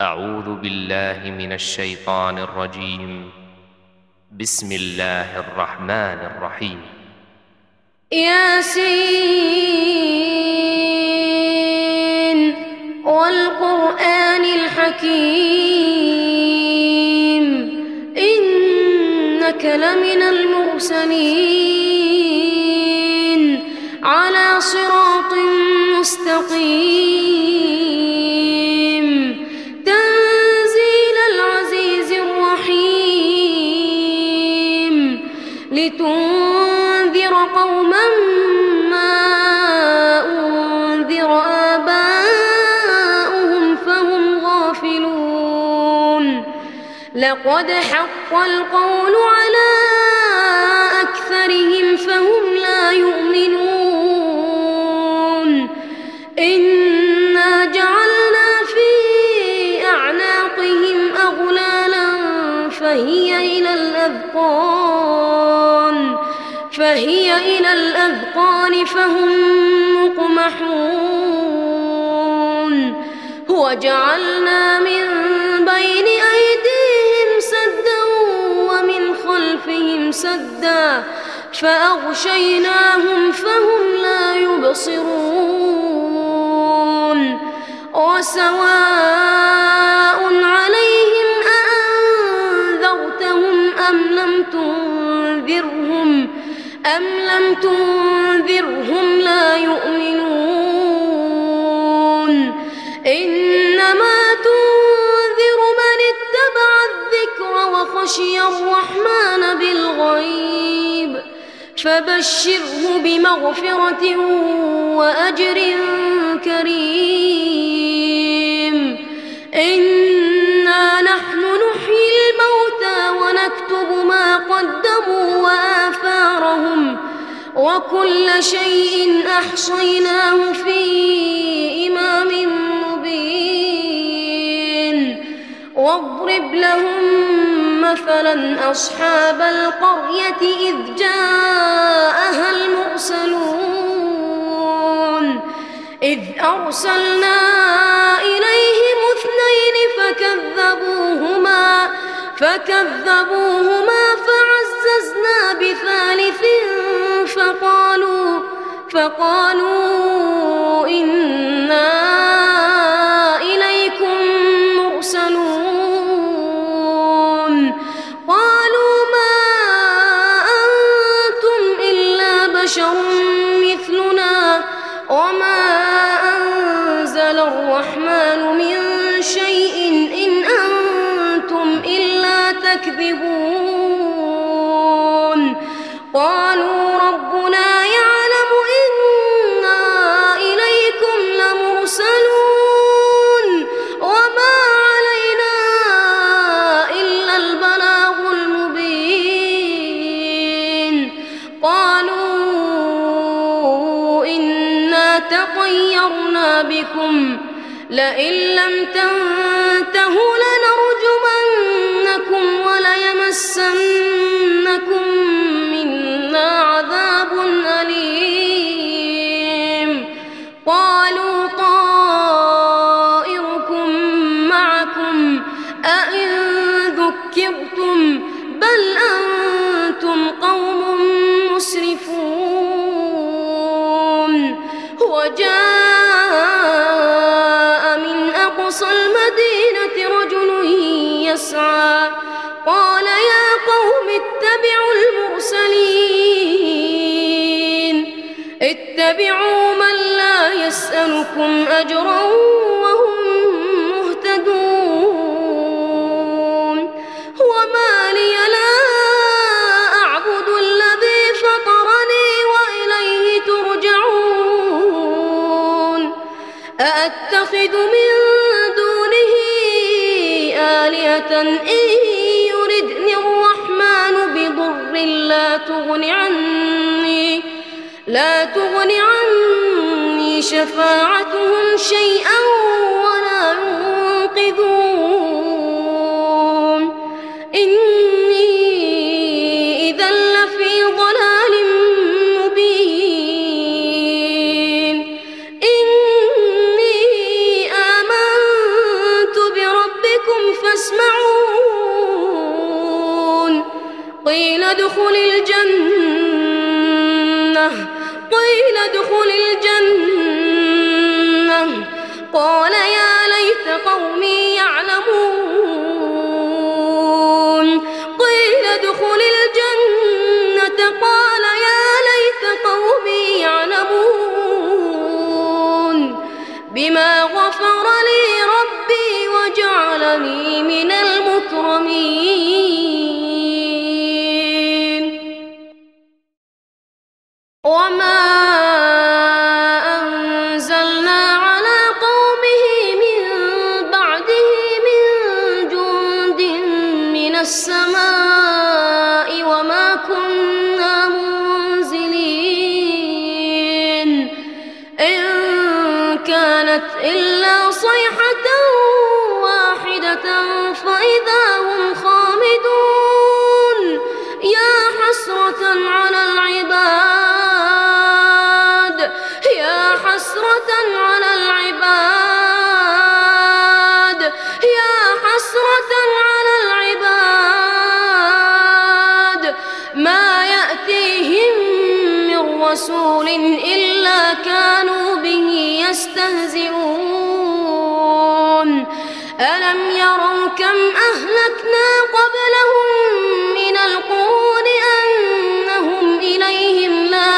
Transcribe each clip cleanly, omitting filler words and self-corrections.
أعوذ بالله من الشيطان الرجيم. بسم الله الرحمن الرحيم. ياسين والقرآن الحكيم إنك لمن المرسلين على صراط مستقيم تنزيل العزيز الرحيم لتنذر قوما ما أنذر آباؤهم فهم غافلون لقد حق القول على أكثرهم فهم لا يؤمنون إنا جعلنا في أعناقهم أغلالا فهي إلى الأذقان فهم مقمحون وجعلنا من بين أيديهم سدا ومن خلفهم سدا فأغشيناهم فهم لا يبصرون وسواء عليهم أأنذرتهم أم لم تنذرهم لا يؤمنون إنما تنذر من اتبع الذكر وخشي الرحمن بالغيب فبشره بمغفرة وأجر كريم إنا نحن نحيي الموتى ونكتب ما قدموا وآثارهم وكل شيء أحصيناه في إمام مبين واضرب لهم مثلا أصحاب القرية إذ جاءها المرسلون إذ أرسلنا إليهم 2 فكذبوهما فعززنا بثالث فقالوا إنا إليكم مرسلون قالوا ما أنتم إلا بشر مثلنا وما أنزل الرحمن من شيء إن أنتم إلا تكذبون قالوا ربنا يعلم إنا إليكم لمرسلون وما علينا إلا البلاغ المبين قالوا إنا تطيرنا بكم لئن لم تنتهوا لنرجمنكم وليمسنكم منا عذاب أليم قالوا طائركم معكم أئن ذكرتم بل أنتم قوم مسرفون وجاء من أقصى المدينة رجل يسعى قال يا قوم اتبعوا من لا يسألكم أجرا وهم مهتدون وما لي لا أعبد الذي فطرني وإليه ترجعون أأتخذ من دونه آلهة إن يردني الرحمن بضر لا تغن عني شفاعتهم شيئا ولا ينقذون إني إذا لفي ضلال مبين إني آمنت بربي ادخل الجنة قال يا ليت قومي يعلمون قيل ادخل الجنة قال يا ليت قومي يعلمون بما غفر لي ربي وجعلني من المكرمين وما أنزلنا على قومه من بعده من جند من السماء وما كنا منزلين إن كانت إلا صيحة واحدة فإذا هم خامدون يا حسرة على العباد يا حسرة على العباد يا حسرة على العباد ما يأتيهم من رسول إلا كانوا به يستهزئون ألم يروا كم أهلكنا قبلهم من القرون أنهم إليهم لا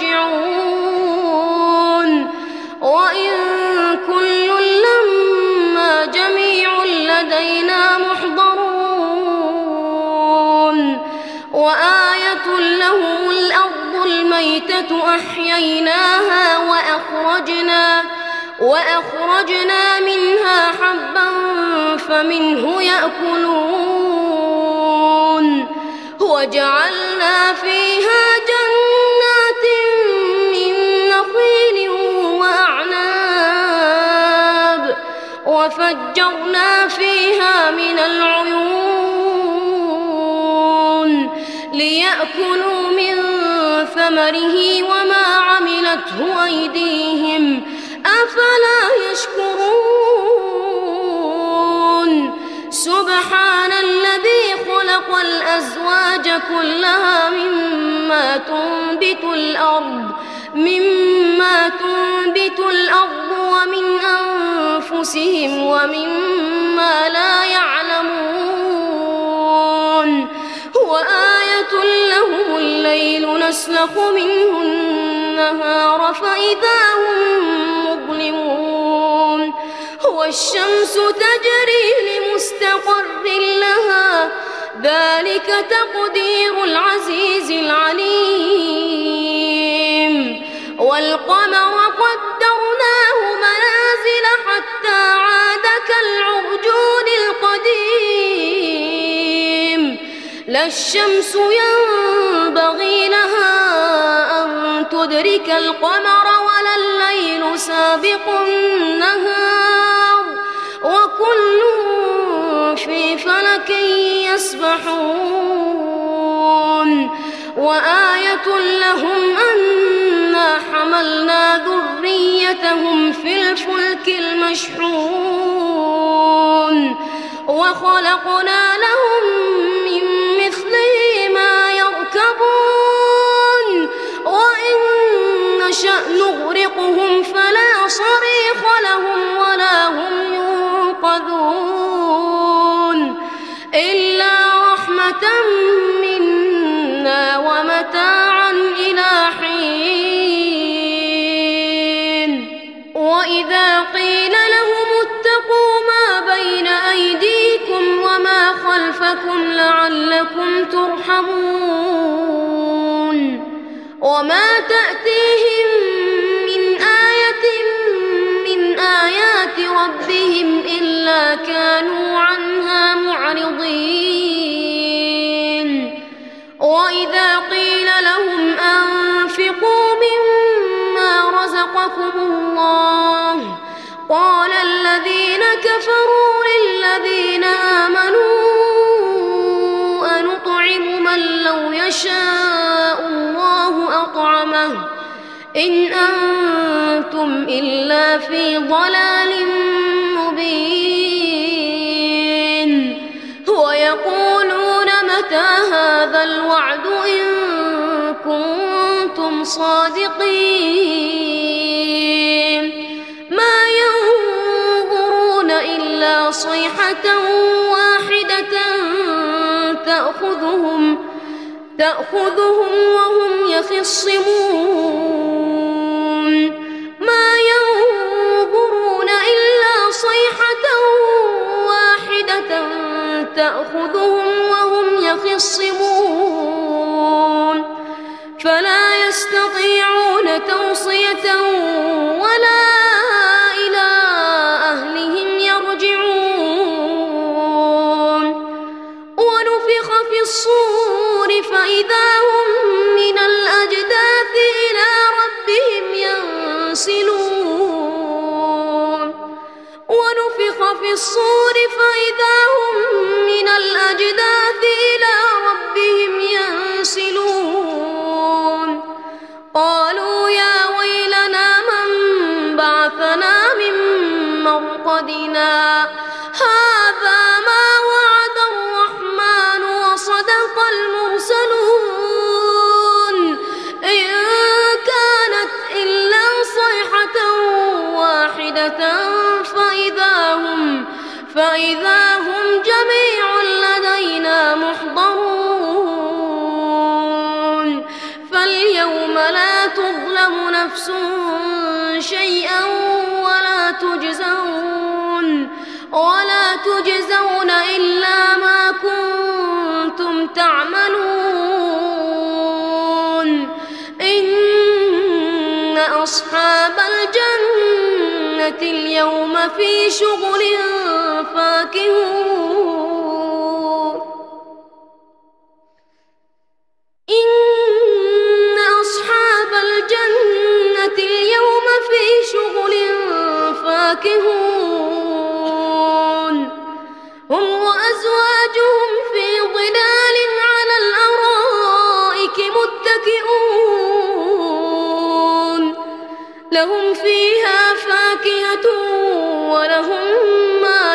يرجعون وإن كل لما جميع لدينا محضرون وآية لهم الأرض الميتة أحييناها وأخرجنا منها حبا فمنه يأكلون وجعلنا فيها جنات من نخيل وأعناب وفجرنا فيها من العيون ليأكلوا من ثمره وما عملته أيديهم أفلا يشكرون سبحان الذي خلق الأزواج كلها مما تنبت الأرض ومن أنفسهم ومما لا يعلمون وآية لهم الليل نسلخ منه النهار فإذا هم مظلمون والشمس تجري لمستقر لها ذلك تقدير العزيز العليم والقمر قدرناه منازل حتى عاد كالعرجون القديم لا الشمس ينبغي لها أن تدرك القمر ولا الليل سابق النهار وكل في فلك يسبحون وآية لهم أنا حملنا ذريتهم في الفلك المشحون وخلقنا لهم من مثله ما يركبون وإن نشأ نغرقهم فلا صريخ لهم ولا هم ينقذون إلا رحمة منا ومتاعا إلى حين وإذا قيل لهم اتقوا ما بين أيديكم وما خلفكم لعلكم ترحمون وما تأتيهم من آية من آيات ربهم إلا كانوا عنها معرضين وإذا قيل لهم أنفقوا مما رزقكم الله قال الذين كفروا للذين آمنوا أنطعم من لو يشاء الله أطعمه إن أنتم إلا في ضلال مبين ويقولون متى هذا الوعد الصادقين ما ينظرون إلا صيحة واحدة تأخذهم وهم يخصمون ما ينظرون إلا صيحة واحدة تأخذهم وهم يخصمون فلا يستطيعون توصية ولا إلى أهلهم يرجعون ونفخ في الصور فإذا هم من الأجداث إلى ربهم ينسلون ونفخ في الصور فإذا هم من الأجداث إلى ربهم ينسلون قالوا يا ويلنا من بعثنا من مرقدنا هذا ما وعد الرحمن وصدق المرسلون إن كانت إلا صيحة واحدة فإذا هم جميع لدينا محضرون فاليوم لا تظلم نفس شيئا ولا تجزون إلا ما كنتم تعملون إن أصحاب الجنة اليوم في شغل فاكهون إن أصحاب الجنة اليوم في شغل فاكهون هم وأزواجهم في ظلال على الأرائك متكئون لهم فيها فاكهة ولهم ما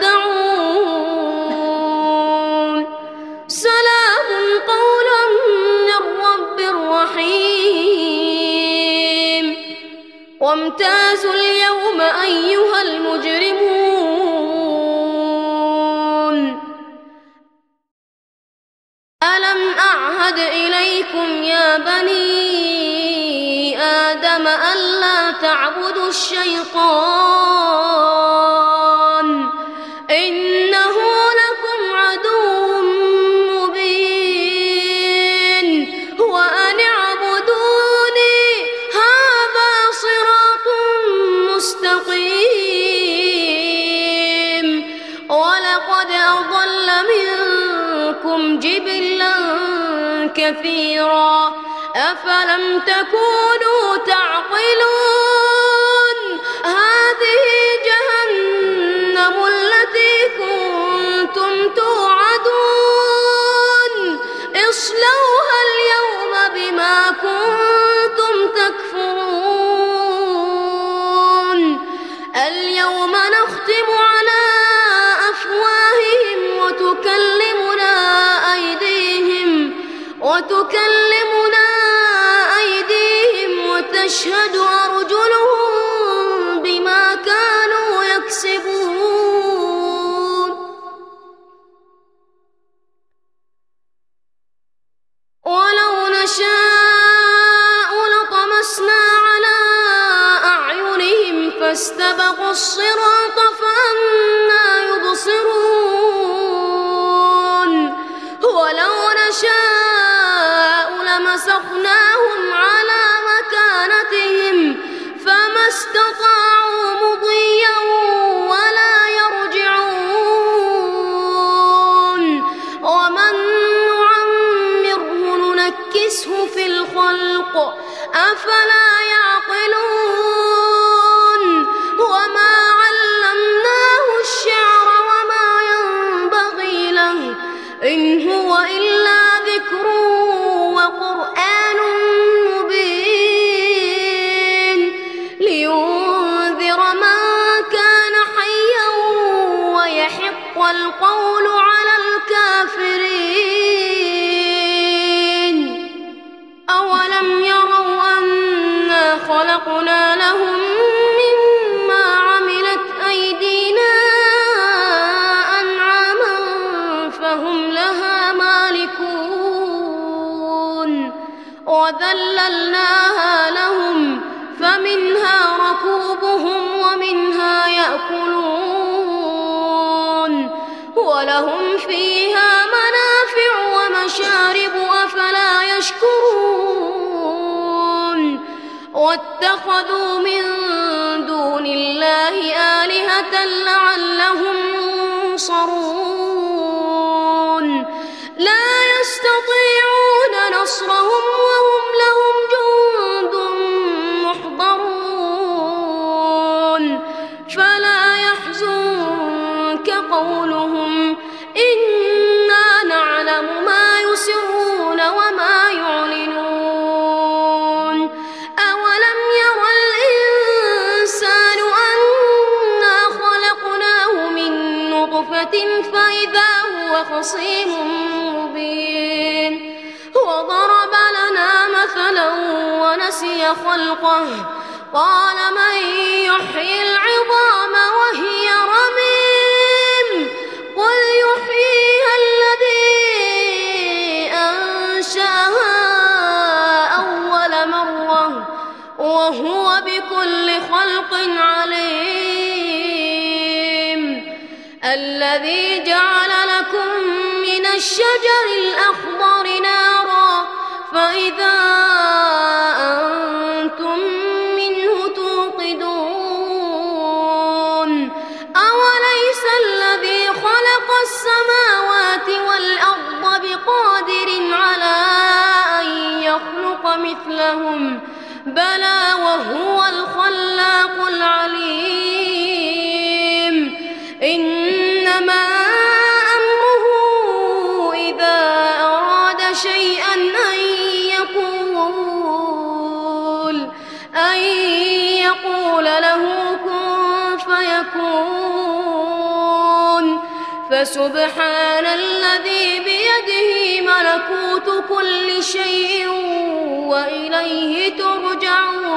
يدعون سلام قولا من رب رحيم وامتازوا اليوم أيها المجرمون ألم أعهد إليكم يا بني آدم ألا تعبدوا الشيطان إنه لكم عدو مبين وأن اعبدوني هذا صراط مستقيم ولقد أضل منكم جبلا كثيرا أفلم تكونوا تعقلون هذه جهنم التي كنتم توعدون اصلوها اليوم بما كنتم تكفرون اليوم نختم على أفواههم وتكلمنا أيديهم وتشهد أرجلهم بما كانوا يكسبون ولو نشاء لطمسنا على أعينهم فاستبقوا الصراط فأنى يبصرون ولو نشاء لمسخناهم على مكانتهم فما استطاعوا مضيا ولا يرجعون ومن نعمره ننكسه في الخلق أفلا يعقلون وما علمناه الشعر وما ينبغي له إن هو إلا ذكر وقرآن مبين لينذر من كان حيا ويحق القول على الكافرين أولم يروا أن ولهم فيها منافع ومشارب أفلا يشكرون واتخذوا من دون الله آلهة لعلهم ينصرون لا يستطيعون نصرهم وهم لهم جند محضرون فلا يحزنك قولهم إنا نعلم ما يسرون وما يعلنون أولم ير الإنسان أنا خلقناه من نطفة فإذا هو خصيم مبين وضرب لنا مثلا ونسي خلقه قال من يحيي العظام وهي رميم قل يحييها الذي أنشأها أول مرة وهو بكل خلق عليم الذي جعل لكم من الشجر الأخضر نارا فإذا أنتم منه توقدون أوليس الذي خلق السماوات والأرض بقادر على أن يخلق مثلهم بلى وهو الخلاق العليم إنما أمره إذا أراد شيئا أن يقول له كن فيكون فسبحان الذي بيده ملكوت كل شيء وإليه ترجعون